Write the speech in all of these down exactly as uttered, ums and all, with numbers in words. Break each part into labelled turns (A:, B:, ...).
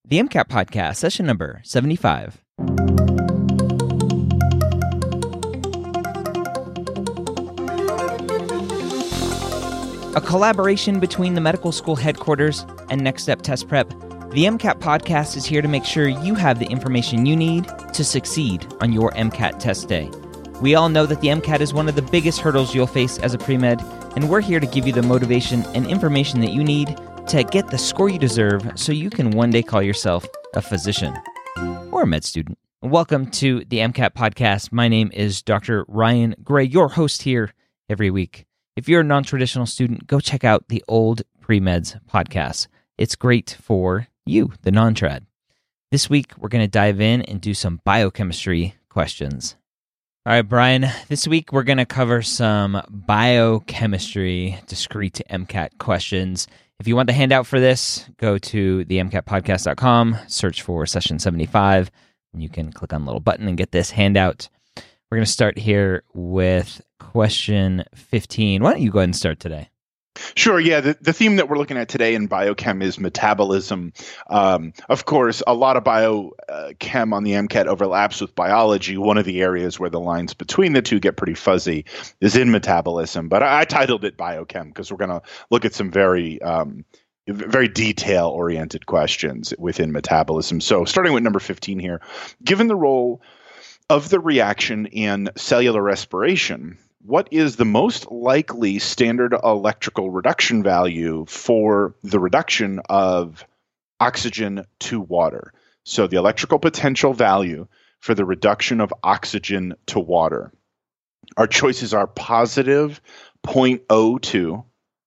A: The MCAT Podcast, session number seventy-five. A collaboration between the medical school headquarters and Next Step Test Prep, the MCAT Podcast is here to make sure you have the information you need to succeed on your MCAT test day. We all know that the MCAT is one of the biggest hurdles you'll face as a pre-med, and we're here to give you the motivation and information that you need to get the score you deserve so you can one day call yourself a physician or a med student. Welcome to the MCAT Podcast. My name is Doctor Ryan Gray, your host here every week. If you're a non-traditional student, go check out the Old Pre-Meds podcast. It's great for you, the non-trad. This week, we're going to dive in and do some biochemistry questions. All right, Brian, this week we're going to cover some biochemistry discrete MCAT questions. If you want the handout for this, go to the m cat podcast dot com, search for session seventy-five, and you can click on the little button and get this handout. We're going to start here with question fifteen. Why don't you go ahead and start today?
B: Sure. Yeah. The, the theme that we're looking at today in biochem is metabolism. Um, of course, a lot of biochem on the MCAT overlaps with biology. One of the areas where the lines between the two get pretty fuzzy is in metabolism. But I, I titled it biochem because we're going to look at some very um, very detail-oriented questions within metabolism. So starting with number fifteen here, given the role of the reaction in cellular respiration, what is the most likely standard electrical reduction value for the reduction of oxygen to water? So the electrical potential value for the reduction of oxygen to water. Our choices are positive zero point zero two,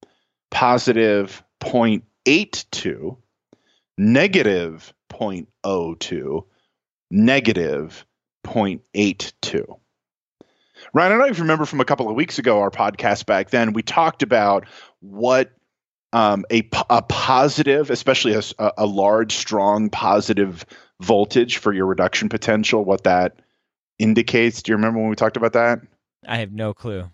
B: positive zero point eight two, negative zero point zero two, negative zero point eight two. Ryan, I don't know if you remember from a couple of weeks ago, our podcast back then, we talked about what um, a, a positive, especially a, a large, strong positive voltage for your reduction potential, what that indicates. Do you remember when we talked about that?
A: I have no clue.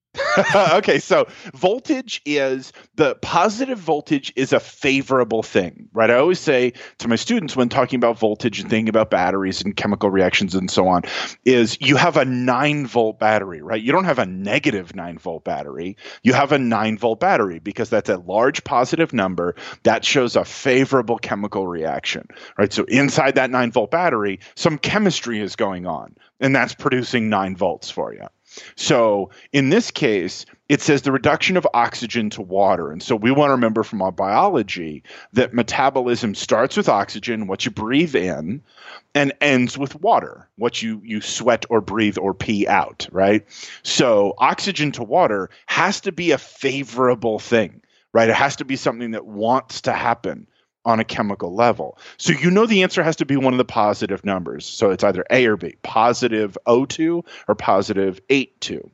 B: Okay, so voltage is the positive voltage is a favorable thing, right? I always say to my students when talking about voltage and thinking about batteries and chemical reactions and so on, is you have a nine volt battery, right? You don't have a negative nine volt battery. You have a nine volt battery because that's a large positive number that shows a favorable chemical reaction, right? So inside that nine volt battery, some chemistry is going on, and that's producing nine volts for you. So in this case, it says the reduction of oxygen to water. And so we want to remember from our biology that metabolism starts with oxygen, what you breathe in, and ends with water, what you, you sweat or breathe or pee out, right? So oxygen to water has to be a favorable thing, right? It has to be something that wants to happen on a chemical level. So you know the answer has to be one of the positive numbers. So it's either A or B, positive zero point zero two or positive eight point two.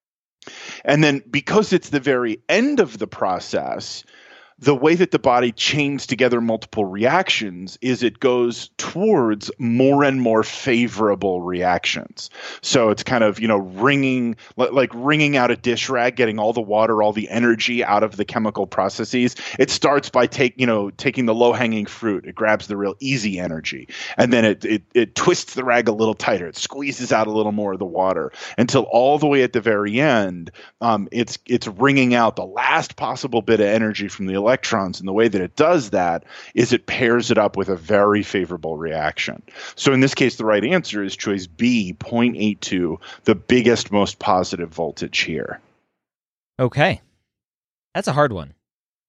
B: And then because it's the very end of the process, the way that the body chains together multiple reactions is it goes towards more and more favorable reactions. So it's kind of, you know, wringing, like wringing out a dish rag, getting all the water, all the energy out of the chemical processes. It starts by take, you know, taking the low-hanging fruit. It grabs the real easy energy. And then it, it, it twists the rag a little tighter. It squeezes out a little more of the water until all the way at the very end, um, it's, it's wringing out the last possible bit of energy from the electrons. And the way that it does that is it pairs it up with a very favorable reaction. So in this case, the right answer is choice B, zero point eight two, the biggest, most positive voltage here.
A: Okay. That's a hard one.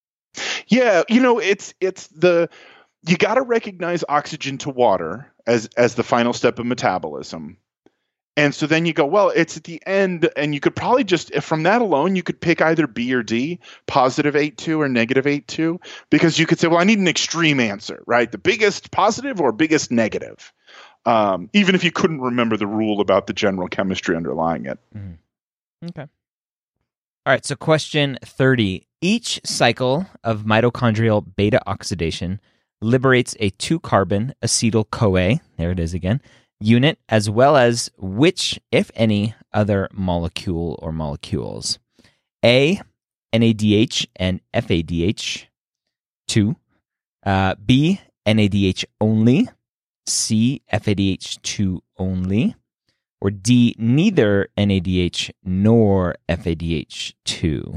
B: Yeah, you know, it's it's the you got to recognize oxygen to water as as the final step of metabolism. And so then you go, well, it's at the end, and you could probably just, from that alone, you could pick either B or D, positive eight point two or negative eight point two, because you could say, well, I need an extreme answer, right? The biggest positive or biggest negative, um, even if you couldn't remember the rule about the general chemistry underlying it.
A: Mm-hmm. Okay. All right, so question thirty. Each cycle of mitochondrial beta oxidation liberates a two-carbon acetyl-CoA, there it is again, unit, as well as which, if any, other molecule or molecules? A, N A D H and F A D H. Two. Uh, B, N A D H only, C, F A D H two only, or D, neither N A D H nor F A D H two.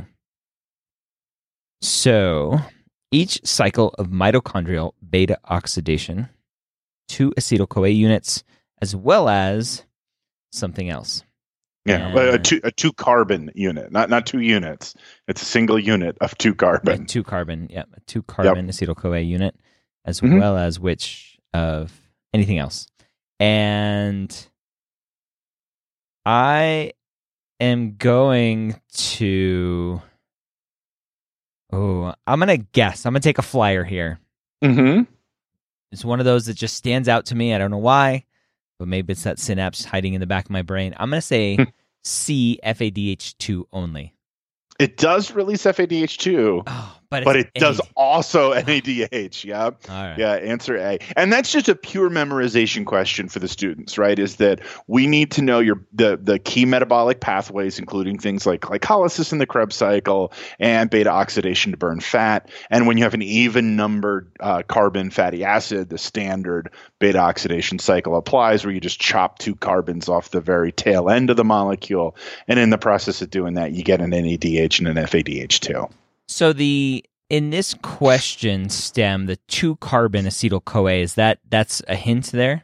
A: So each cycle of mitochondrial beta oxidation, two acetyl-CoA units, as well as something else.
B: Yeah,
A: And
B: a two a two carbon unit, not not two units. It's a single unit of two carbon.
A: a two carbon, yeah, a two carbon
B: Yep.
A: acetyl-CoA unit, as
B: Mhm.
A: well as which of anything else. And I am going to. Oh, I'm gonna guess. I'm gonna take a flyer here.
B: Mm-hmm.
A: It's one of those that just stands out to me. I don't know why, but maybe it's that synapse hiding in the back of my brain. I'm gonna say C, F A D H two only.
B: It does release F A D H two,
A: Oh, but it's
B: but it
A: A.
B: does also N A D H. Yeah.
A: All right.
B: Yeah, answer A. And that's just a pure memorization question for the students, right? Is that we need to know your the the key metabolic pathways, including things like glycolysis in the Krebs cycle and beta oxidation to burn fat. And when you have an even numbered uh, carbon fatty acid, the standard beta oxidation cycle applies, where you just chop two carbons off the very tail end of the molecule. And in the process of doing that, you get an N A D H and an F A D H two.
A: So the in this question stem, the two carbon acetyl CoA, is that that's a hint there?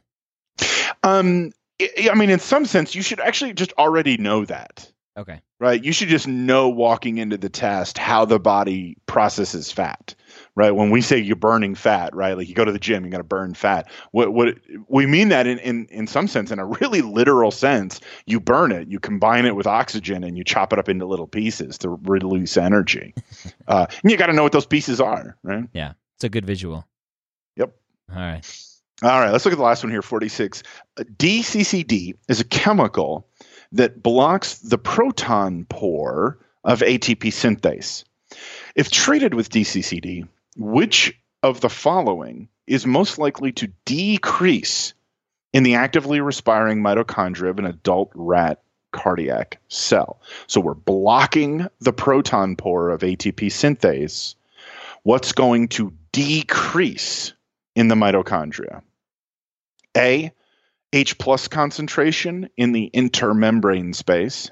B: Um, I I mean, in some sense, you should actually just already know that.
A: Okay.
B: Right. You should just know walking into the test how the body processes fat. Right. When we say you're burning fat, right? Like you go to the gym, you got to burn fat. What what we mean that in, in in some sense, in a really literal sense, you burn it, you combine it with oxygen, and you chop it up into little pieces to release energy. uh, and you got to know what those pieces are, right?
A: Yeah, it's a good visual.
B: Yep.
A: All right.
B: All right. Let's look at the last one here. forty-six. D C C D is a chemical that blocks the proton pore of A T P synthase. If treated with D C C D, which of the following is most likely to decrease in the actively respiring mitochondria of an adult rat cardiac cell? So we're blocking the proton pore of A T P synthase. What's going to decrease in the mitochondria? A, H plus concentration in the intermembrane space.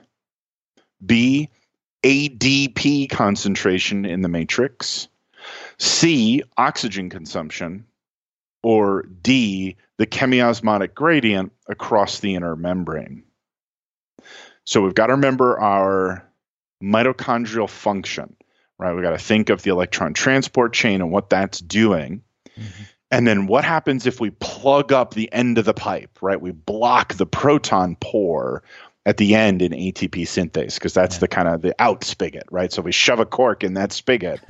B: B, A D P concentration in the matrix. C, oxygen consumption. Or D, the chemiosmotic gradient across the inner membrane. So we've got to remember our mitochondrial function, right? We've got to think of the electron transport chain and what that's doing. Mm-hmm. And then what happens if we plug up the end of the pipe, right? We block the proton pore at the end in A T P synthase, because that's yeah. the kind of the out spigot, right? So we shove a cork in that spigot.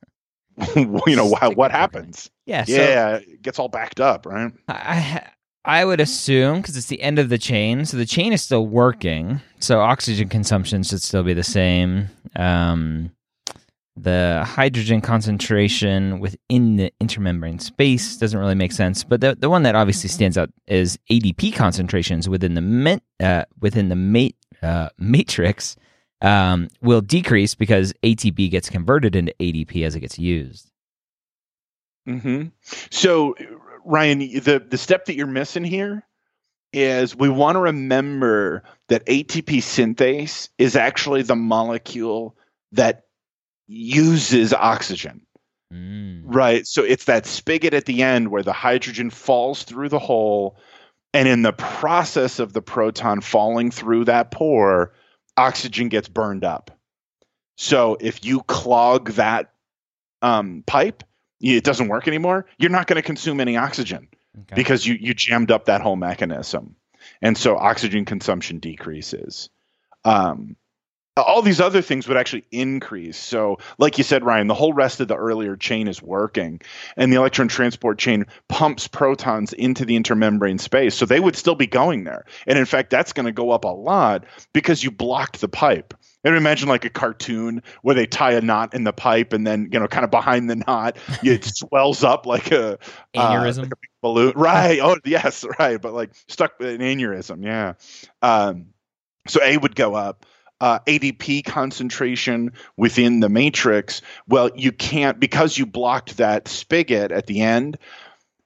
B: you know, what, what happens?
A: Yeah.
B: Yeah.
A: So
B: it gets all backed up, right?
A: I, I would assume, because it's the end of the chain, so the chain is still working. So oxygen consumption should still be the same. Um, The hydrogen concentration within the intermembrane space doesn't really make sense, but the the one that obviously stands out is A D P concentrations within the met, uh, within the mat, uh, matrix um, will decrease because A T P gets converted into A D P as it gets used.
B: Mm-hmm. So, Ryan, the the step that you're missing here is we want to remember that A T P synthase is actually the molecule that uses oxygen, mm. right? So it's that spigot at the end where the hydrogen falls through the hole, and in the process of the proton falling through that pore, oxygen gets burned up. So if you clog that um, pipe, it doesn't work anymore, you're not going to consume any oxygen okay. because you you jammed up that whole mechanism. And so oxygen consumption decreases. Um, All these other things would actually increase. So like you said, Ryan, the whole rest of the earlier chain is working, and the electron transport chain pumps protons into the intermembrane space. So they would still be going there. And in fact, that's going to go up a lot because you blocked the pipe. And imagine like a cartoon where they tie a knot in the pipe, and then, you know, kind of behind the knot, it swells up like a
A: aneurysm, uh,
B: like a big balloon. Right. Oh, yes. Right. But like stuck with an aneurysm. Yeah. Um, so A would go up. Uh, A D P concentration within the matrix, well, you can't, because you blocked that spigot at the end,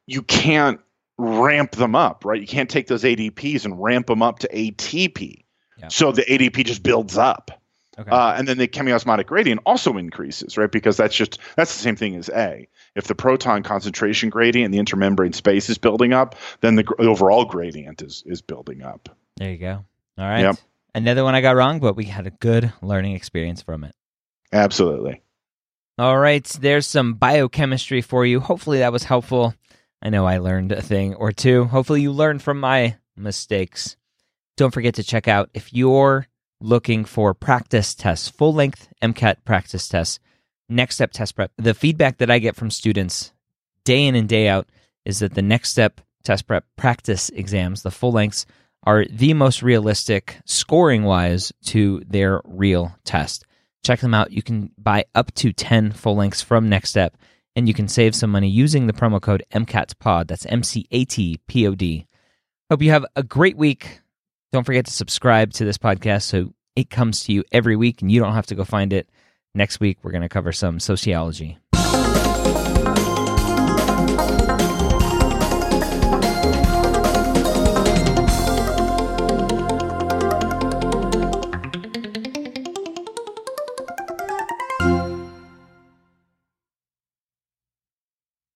B: you can't ramp them up, right? You can't take those A D Ps and ramp them up to A T P. Yeah. So the A D P just builds up. Okay. Uh, and then the chemiosmotic gradient also increases, right? Because that's just that's the same thing as A. If the proton concentration gradient in the intermembrane space is building up, then the, the overall gradient is is building up.
A: There you go. All right.
B: Yep.
A: Another one I got wrong, but we had a good learning experience from it.
B: Absolutely.
A: All right. There's some biochemistry for you. Hopefully that was helpful. I know I learned a thing or two. Hopefully you learned from my mistakes. Don't forget to check out, if you're looking for practice tests, full-length MCAT practice tests, Next Step Test Prep. The feedback that I get from students day in and day out is that the Next Step Test Prep practice exams, the full lengths, are the most realistic scoring-wise to their real test. Check them out. You can buy up to ten full lengths from Next Step, and you can save some money using the promo code MCATPOD. That's M C A T P O D. Hope you have a great week. Don't forget to subscribe to this podcast so it comes to you every week and you don't have to go find it. Next week, we're going to cover some sociology.